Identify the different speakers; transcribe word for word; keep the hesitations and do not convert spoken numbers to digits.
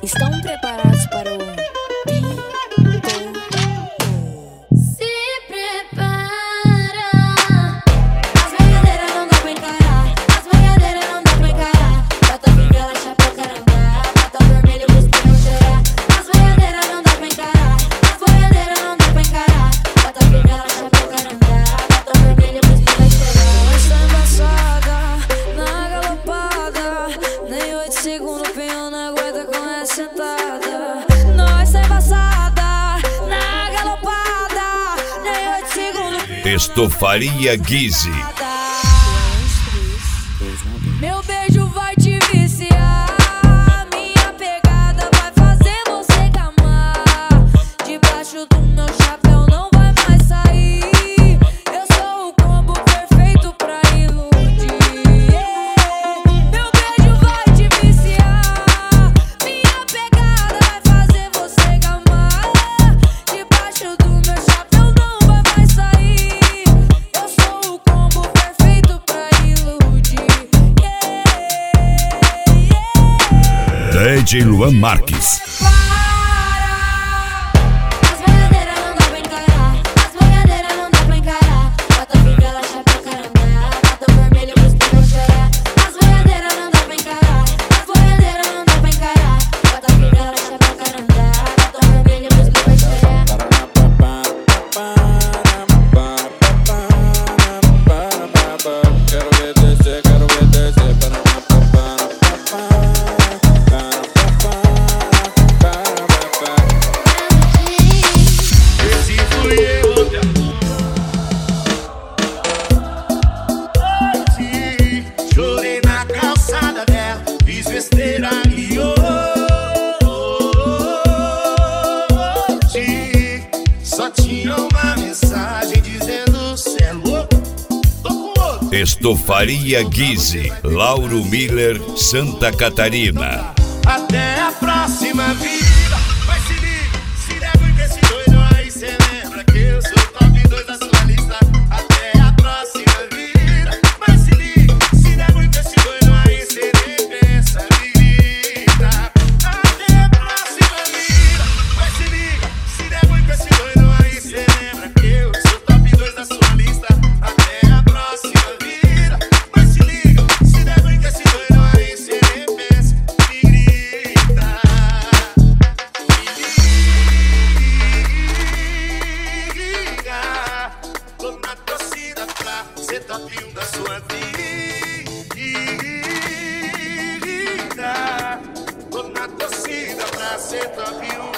Speaker 1: Estão preparados para o
Speaker 2: Se prepara. As brincadeiras não dá pra encarar. As brincadeiras não dá pra encarar. Bota bengala, chapéu, caramba. Bota vermelho pros pneus cheirar. As brincadeiras não dá pra encarar. As brincadeiras não dá pra encarar. Bota bengala, chapéu, caramba. Bota vermelho pros pneus cheirar.
Speaker 1: Essa embaçada na galopada. Nem oito segundos o pinhão não aguenta com essa sentada. Nós tá embaçada na galopada. Nem oito segundos.
Speaker 3: Estofaria Guise.
Speaker 1: Meu beijo vai te viciar. Minha pegada vai fazer você gamar. Debaixo do meu chapéu não vai mais sair. Eu sou o combo perfeito pra iludir. Meu beijo vai te viciar. Minha pegada vai fazer você gamar. Debaixo do meu chapéu não vai mais sair. Eu sou o combo perfeito pra iludir.
Speaker 3: D J Luan Marques.
Speaker 2: As brincadeiras não dá pra encarar. As brincadeiras não dá pra encarar. Bota bengala, chapéu, caramba. Bota vermelho pros pneus cheirar. As brincadeiras não dá pra encarar. As brincadeiras não dá pra encarar. Bota bengala, chapéu, caramba. Bota vermelho pros pneus cheirar.
Speaker 4: Quero ver descer, quero ver descer.
Speaker 5: Esse fui eu, hoje chorei na calçada dela, fiz besteira e hoje só tinha uma mensagem dizendo cê é louco, tô com outro.
Speaker 3: Estofaria Guise. Lauro Miller, Santa Catarina.
Speaker 5: Até a próxima vida. Vai se liga, se der muito esse doido aí, cê lembra que eu sou top dois da sua lista. Até a próxima vida. Vai se liga, se der muito esse doido aí, cê nem pensa, me grita. Até a próxima vida. Vai se liga, se der muito esse doido aí, cê lembra que eu sou top dois da sua lista. Até a próxima vida. Vai se liga, se der muito esse doido aí, cê nem pensa, me grita. Tô na torcida pra ser top um da sua vida. Tô na torcida pra ser top um.